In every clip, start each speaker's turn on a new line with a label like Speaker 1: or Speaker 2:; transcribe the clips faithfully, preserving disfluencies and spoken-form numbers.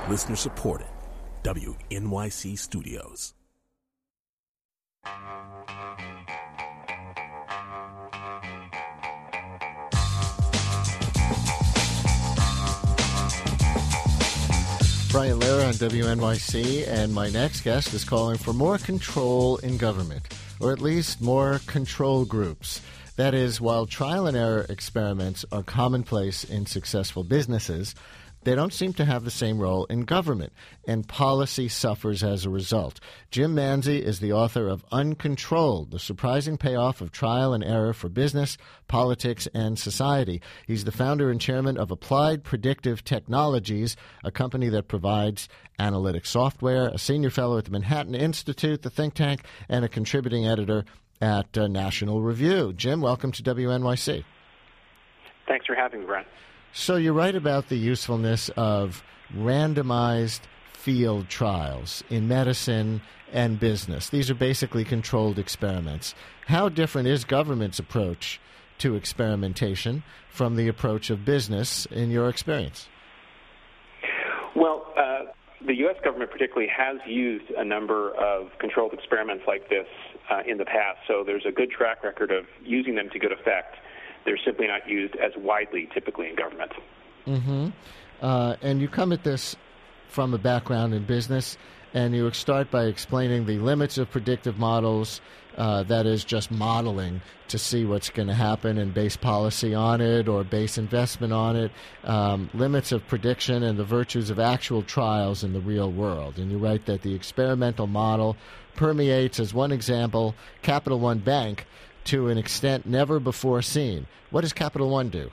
Speaker 1: Listener supported. W N Y C Studios.
Speaker 2: Brian Lehrer on W N Y C, and my next guest is calling for more control in government, or at least more control groups. That is, while trial and error experiments are commonplace in successful businesses, they don't seem to have the same role in government, and policy suffers as a result. Jim Manzi is the author of Uncontrolled, the surprising payoff of trial and error for business, politics, and society. He's the founder and chairman of Applied Predictive Technologies, a company that provides analytic software, a senior fellow at the Manhattan Institute, the think tank, and a contributing editor at uh, National Review. Jim, welcome to W N Y C.
Speaker 3: Thanks for having me, Brent.
Speaker 2: So you write about the usefulness of randomized field trials in medicine and business. These are basically controlled experiments. How different is government's approach to experimentation from the approach of business in your experience?
Speaker 3: Well, uh, the U S government particularly has used a number of controlled experiments like this uh, in the past, so there's a good track record of using them to good effect. They're simply not used as widely, typically, in government.
Speaker 2: Mm-hmm. Uh, and you come at this from a background in business, and you start by explaining the limits of predictive models, uh, that is just modeling to see what's going to happen and base policy on it or base investment on it, um, limits of prediction and the virtues of actual trials in the real world. And you write that the experimental model permeates, as one example, Capital One Bank, to an extent never before seen. What does Capital One do?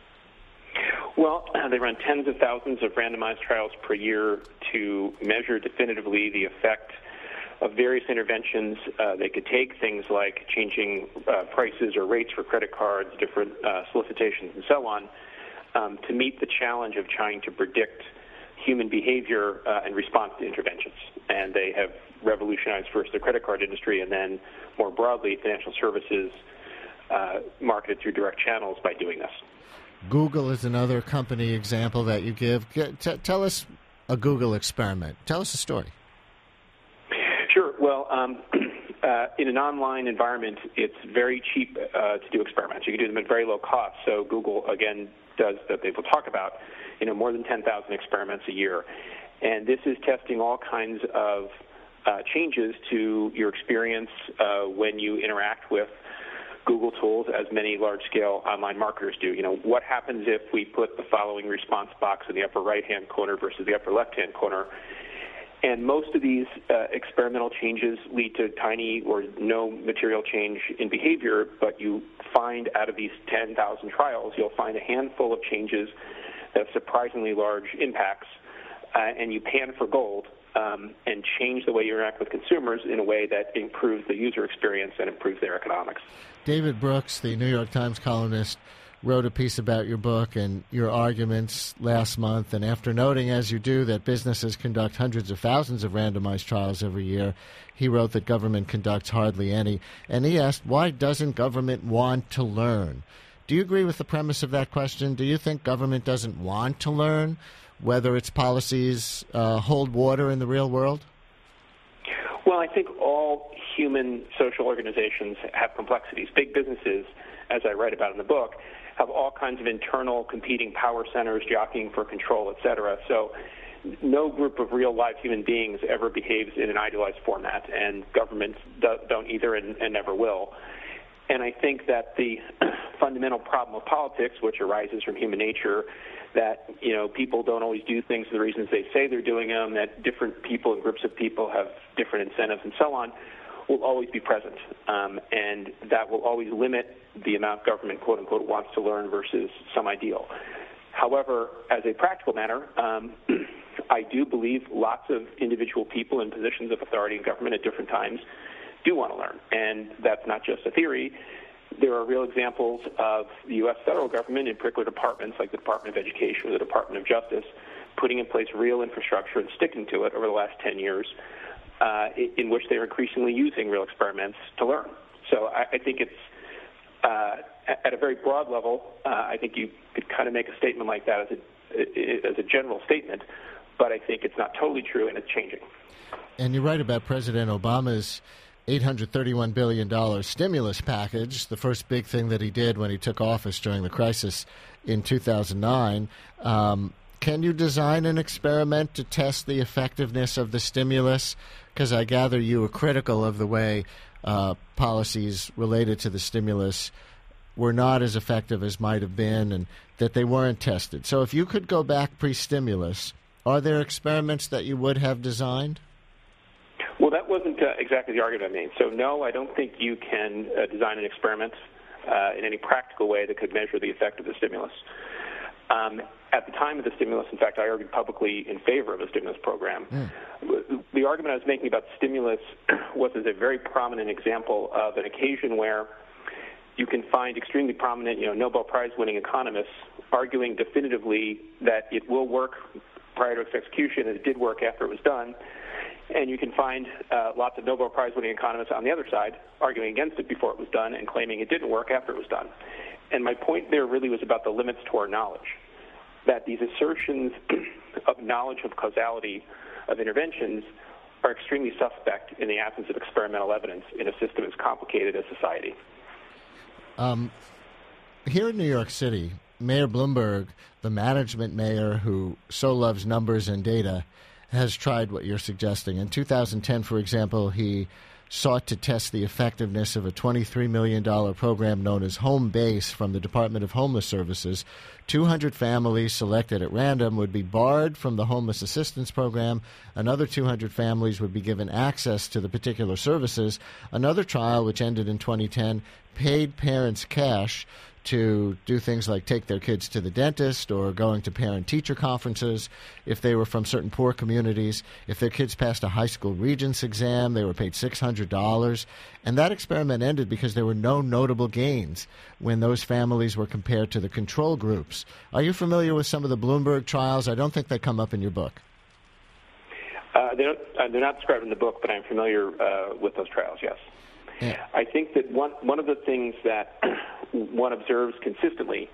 Speaker 3: Well, they run tens of thousands of randomized trials per year to measure definitively the effect of various interventions. Uh, they could take things like changing uh, prices or rates for credit cards, different uh, solicitations, and so on, um, to meet the challenge of trying to predict human behavior uh, in response to interventions. And they have revolutionized first the credit card industry and then more broadly financial services uh, marketed through direct channels by doing this.
Speaker 2: Google is another company example that you give. Get, t- tell us a Google experiment. Tell us a story.
Speaker 3: Sure. Well, um, uh, in an online environment, it's very cheap uh, to do experiments. You can do them at very low cost. So Google, again, does that they will talk about, you know, more than ten thousand experiments a year. And this is testing all kinds of uh, changes to your experience uh, when you interact with Google tools, as many large-scale online marketers do. You know, what happens if we put the following response box in the upper right-hand corner versus the upper left-hand corner? And most of these uh, experimental changes lead to tiny or no material change in behavior, but you find out of these ten thousand trials, you'll find a handful of changes that have surprisingly large impacts, uh, and you pan for gold um, and change the way you interact with consumers in a way that improves the user experience and improves their economics.
Speaker 2: David Brooks, the New York Times columnist, wrote a piece about your book and your arguments last month, and after noting, as you do, that businesses conduct hundreds of thousands of randomized trials every year, he wrote that government conducts hardly any. And he asked, why doesn't government want to learn? Do you agree with the premise of that question? Do you think government doesn't want to learn whether its policies uh, hold water in the real world?
Speaker 3: Well, I think all human social organizations have complexities. Big businesses, as I write about in the book, have all kinds of internal competing power centers jockeying for control, et cetera. So no group of real live human beings ever behaves in an idealized format, and governments do, don't either and, and never will. And I think that the fundamental problem of politics, which arises from human nature, that, you know, people don't always do things for the reasons they say they're doing them, that different people and groups of people have different incentives and so on, will always be present. Um, and that will always limit the amount government, quote unquote, wants to learn versus some ideal. However, as a practical matter, um, I do believe lots of individual people in positions of authority in government at different times do want to learn. And that's not just a theory. There are real examples of the U S federal government in particular departments like the Department of Education or the Department of Justice putting in place real infrastructure and sticking to it over the last ten years uh, in which they're increasingly using real experiments to learn. So I, I think it's, uh, at a very broad level, uh, I think you could kind of make a statement like that as a, as a general statement. but I think it's not totally true, and it's changing.
Speaker 2: And you write about President Obama's eight hundred thirty-one billion dollars stimulus package, the first big thing that he did when he took office during the crisis in two thousand nine. Um, can you design an experiment to test the effectiveness of the stimulus? Because I gather you were critical of the way uh, policies related to the stimulus were not as effective as might have been, and that they weren't tested. So if you could go back pre-stimulus, are there experiments that you would have designed?
Speaker 3: Well, that wasn't uh, exactly the argument I made. So, no, I don't think you can uh, design an experiment uh, in any practical way that could measure the effect of the stimulus. Um, at the time of the stimulus, in fact, I argued publicly in favor of a stimulus program. Mm. The argument I was making about stimulus was as a very prominent example of an occasion where you can find extremely prominent, you know, Nobel Prize-winning economists arguing definitively that it will work prior to its execution, and it did work after it was done. And you can find uh, lots of Nobel Prize-winning economists on the other side arguing against it before it was done and claiming it didn't work after it was done. And my point there really was about the limits to our knowledge, that these assertions of knowledge of causality of interventions are extremely suspect in the absence of experimental evidence in a system as complicated as society.
Speaker 2: Um, here in New York City, Mayor Bloomberg, the management mayor who so loves numbers and data, has tried what you're suggesting. In two thousand ten, for example, he sought to test the effectiveness of a twenty-three million dollars program known as Home Base from the Department of Homeless Services. two hundred families selected at random would be barred from the homeless assistance program. Another two hundred families would be given access to the particular services. Another trial, which ended in twenty ten, paid parents cash to do things like take their kids to the dentist or going to parent-teacher conferences if they were from certain poor communities. If their kids passed a high school regents exam, they were paid six hundred dollars. And that experiment ended because there were no notable gains when those families were compared to the control groups. Are you familiar with some of the Bloomberg trials? I don't think they come up in your book.
Speaker 3: Uh, they don't, uh, they're not described in the book, but I'm familiar uh, with those trials, yes. Yeah. I think that one one of the things that one observes consistently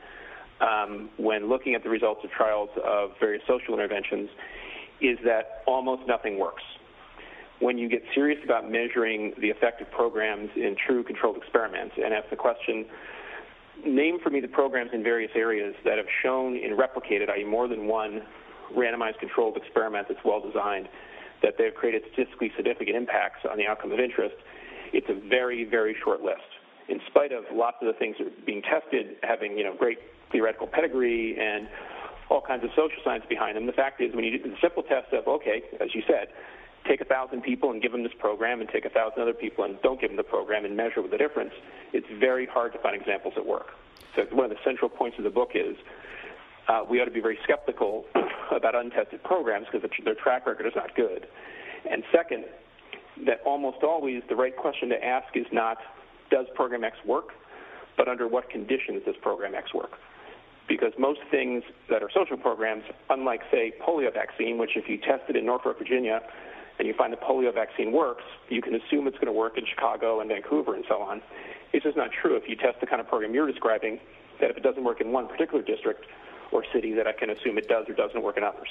Speaker 3: um, when looking at the results of trials of various social interventions is that almost nothing works. When you get serious about measuring the effect of programs in true controlled experiments and ask the question, name for me the programs in various areas that have shown in replicated, that is more than one randomized controlled experiment that's well designed, that they've created statistically significant impacts on the outcome of interest, it's a very, very short list. In spite of lots of the things that are being tested having, you know, great theoretical pedigree and all kinds of social science behind them, the fact is when you do the simple test of, okay, as you said, take a thousand people and give them this program and take a thousand other people and don't give them the program and measure with the difference, it's very hard to find examples that work. So one of the central points of the book is uh, we ought to be very skeptical about untested programs because their track record is not good. And second, that almost always the right question to ask is not, does program X work, but under what conditions does program X work? Because most things that are social programs, unlike, say, polio vaccine, which if you test it in Norfolk, Virginia, and you find the polio vaccine works, you can assume it's going to work in Chicago and Vancouver and so on. It's just not true if you test the kind of program you're describing, that if it doesn't work in one particular district or city, that I can assume it does or doesn't work in others.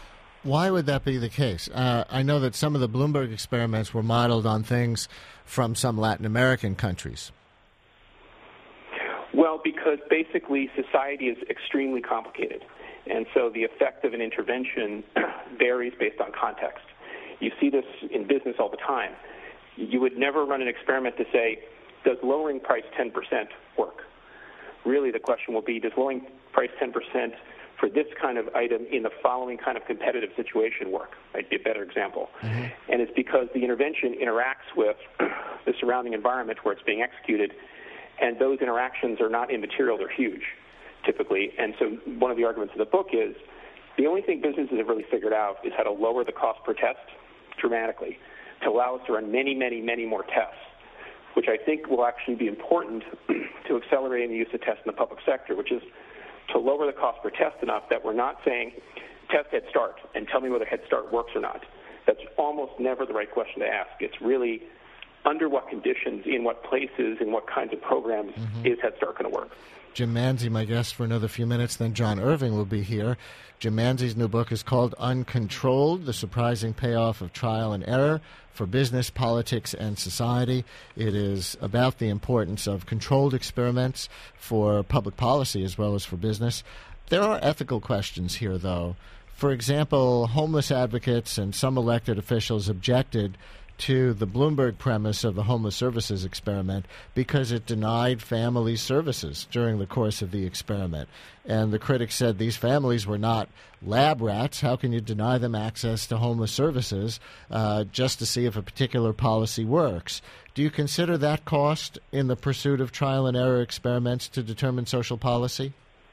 Speaker 2: Why would that be the case? Uh, I know that some of the Bloomberg experiments were modeled on things from some Latin American countries.
Speaker 3: Well, because basically society is extremely complicated, and so the effect of an intervention varies based on context. You see this in business all the time. You would never run an experiment to say, does lowering price ten percent work? Really, the question will be, does lowering price ten percent for this kind of item in the following kind of competitive situation work? Might be a better example. Mm-hmm. And it's because the intervention interacts with the surrounding environment where it's being executed, and those interactions are not immaterial, they're huge, typically. And so one of the arguments of the book is the only thing businesses have really figured out is how to lower the cost per test dramatically to allow us to run many, many, many more tests, which I think will actually be important to accelerating the use of tests in the public sector, which is to lower the cost per test enough that we're not saying, test Head Start and tell me whether Head Start works or not. That's almost never the right question to ask. It's really, under what conditions, in what places, in what kinds of programs mm-hmm. is Head Start going to work.
Speaker 2: Jim Manzi, my guest for another few minutes, then John Irving will be here. Jim Manzi's new book is called Uncontrolled, The Surprising Payoff of Trial and Error for Business, Politics, and Society. It is about the importance of controlled experiments for public policy as well as for business. There are ethical questions here, though. For example, homeless advocates and some elected officials objected to the Bloomberg premise of the homeless services experiment because it denied families services during the course of the experiment. And the critics said these families were not lab rats. How can you deny them access to homeless services uh, just to see if a particular policy works? Do you consider that cost in the pursuit of trial and error experiments to determine social policy?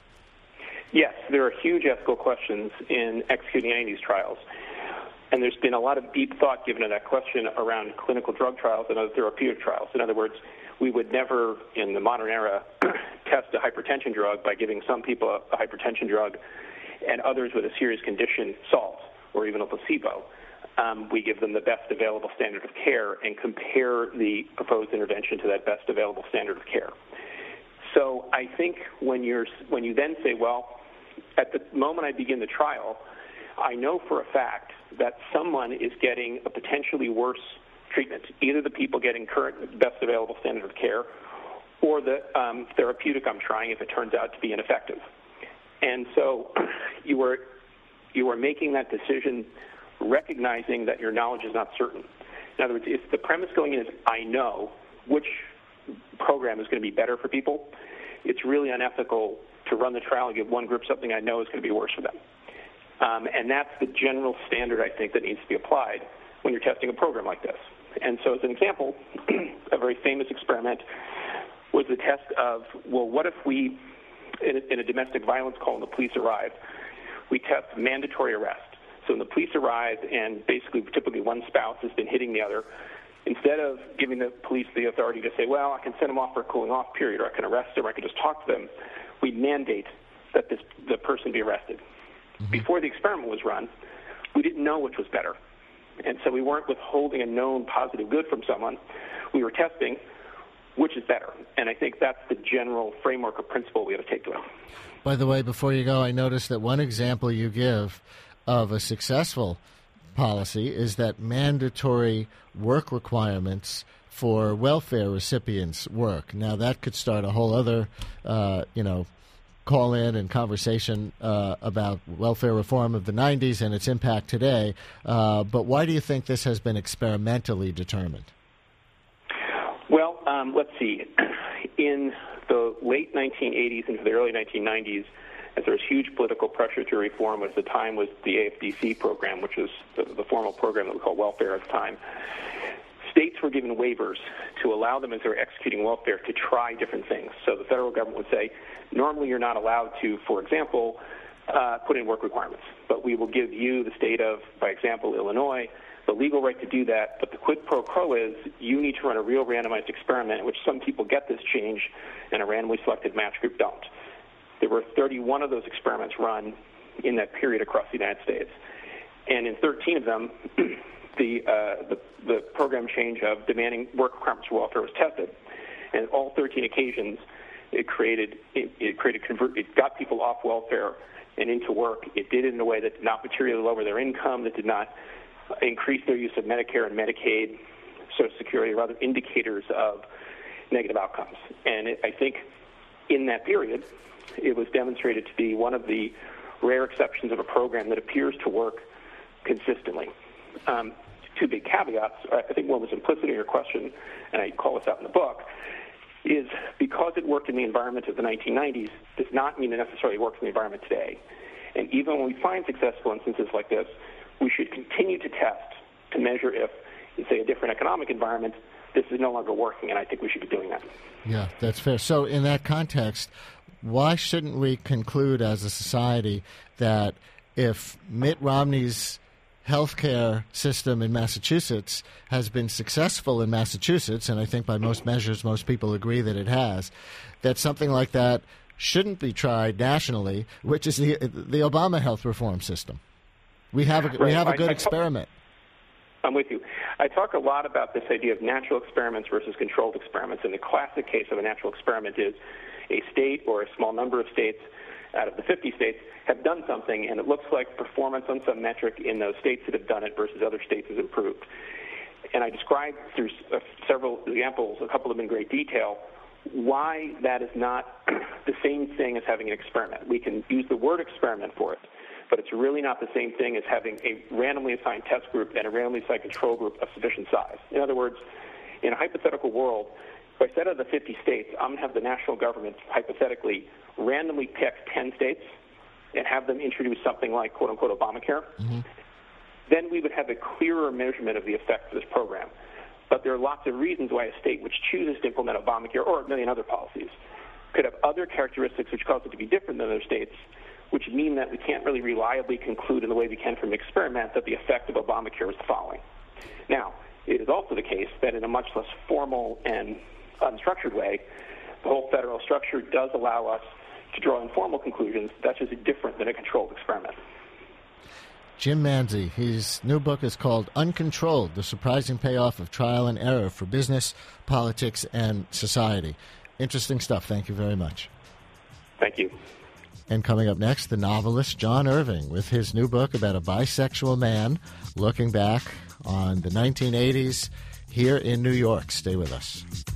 Speaker 3: Yes, there are huge ethical questions in executing any of these trials. And there's been a lot of deep thought given to that question around clinical drug trials and other therapeutic trials. In other words, we would never, in the modern era, test a hypertension drug by giving some people a, a hypertension drug and others with a serious condition salt or even a placebo. Um, we give them the best available standard of care and compare the proposed intervention to that best available standard of care. So I think when you're when you then say, well, at the moment I begin the trial, I know for a fact that someone is getting a potentially worse treatment, either the people getting current best available standard of care or the um, therapeutic I'm trying if it turns out to be ineffective. And so you are, you are making that decision recognizing that your knowledge is not certain. In other words, if the premise going in is I know which program is going to be better for people, it's really unethical to run the trial and give one group something I know is going to be worse for them. Um, and that's the general standard, I think, that needs to be applied when you're testing a program like this. And so as an example, a very famous experiment was the test of, well, what if we, in a, in a domestic violence call and the police arrive, we test mandatory arrest. So when the police arrive and basically typically one spouse has been hitting the other, instead of giving the police the authority to say, well, I can send them off for a cooling off period or I can arrest them or I can just talk to them, we mandate that this, the person be arrested. Mm-hmm. Before the experiment was run, we didn't know which was better. And so we weren't withholding a known positive good from someone. We were testing which is better. And I think that's the general framework or principle we have to take to it.
Speaker 2: By the way, before you go, I noticed that one example you give of a successful policy is that mandatory work requirements for welfare recipients work. Now, that could start a whole other, uh, you know, call-in and conversation uh, about welfare reform of the nineties and its impact today. Uh, but why do you think this has been experimentally determined?
Speaker 3: Well, um, let's see. In the late nineteen eighties into the early nineteen nineties, as there was huge political pressure to reform, at the time was the A F D C program, which was the, the formal program that we call welfare at the time. States were given waivers to allow them, as they were executing welfare, to try different things. So the federal government would say, normally you're not allowed to, for example, uh, put in work requirements, but we will give you, the state of, by example, Illinois, the legal right to do that, but the quid pro quo is you need to run a real randomized experiment in which some people get this change and a randomly selected match group don't. There were thirty-one of those experiments run in that period across the United States. And in thirteen of them, the, uh, the, the program change of demanding work requirements for welfare was tested. And all thirteen occasions, it created, it, it created, convert, it got people off welfare and into work. It did it in a way that did not materially lower their income, that did not increase their use of Medicare and Medicaid, Social Security, or other indicators of negative outcomes. And it, I think in that period, it was demonstrated to be one of the rare exceptions of a program that appears to work consistently. Um, two big caveats. I think one was implicit in your question, and I call this out in the book, is because it worked in the environment of the nineteen nineties does not mean it necessarily works in the environment today. And even when we find successful instances like this, we should continue to test to measure if, in, say, a different economic environment, this is no longer working, and I think we should be doing that.
Speaker 2: Yeah, that's fair. So in that context, why shouldn't we conclude as a society that if Mitt Romney's healthcare system in Massachusetts has been successful in Massachusetts, and I think by most measures most people agree that it has, that something like that shouldn't be tried nationally, which is the the Obama health reform system? We have a,
Speaker 3: right.
Speaker 2: we have a good
Speaker 3: I, I,
Speaker 2: experiment.
Speaker 3: I'm with you. I talk a lot about this idea of natural experiments versus controlled experiments, and the classic case of a natural experiment is a state or a small number of states out of the fifty states have done something, and it looks like performance on some metric in those states that have done it versus other states has improved. And I described through uh, several examples, a couple of them in great detail, why that is not the same thing as having an experiment. We can use the word experiment for it, but it's really not the same thing as having a randomly assigned test group and a randomly assigned control group of sufficient size. In other words, in a hypothetical world, if I said of the fifty states, I'm going to have the national government hypothetically randomly pick ten states and have them introduce something like, quote-unquote, Obamacare, mm-hmm. then we would have a clearer measurement of the effect of this program. But there are lots of reasons why a state which chooses to implement Obamacare or a million other policies could have other characteristics which cause it to be different than other states, which mean that we can't really reliably conclude in the way we can from experiment that the effect of Obamacare is the following. Now, it is also the case that in a much less formal and unstructured way, the whole federal structure does allow us to draw informal conclusions. That's just different than a controlled experiment.
Speaker 2: Jim Manzi, his new book is called Uncontrolled, The Surprising Payoff of Trial and Error for Business, Politics, and Society. Interesting stuff. Thank you very much.
Speaker 3: Thank you.
Speaker 2: And coming up next, the novelist John Irving with his new book about a bisexual man looking back on the nineteen eighties here in New York. Stay with us.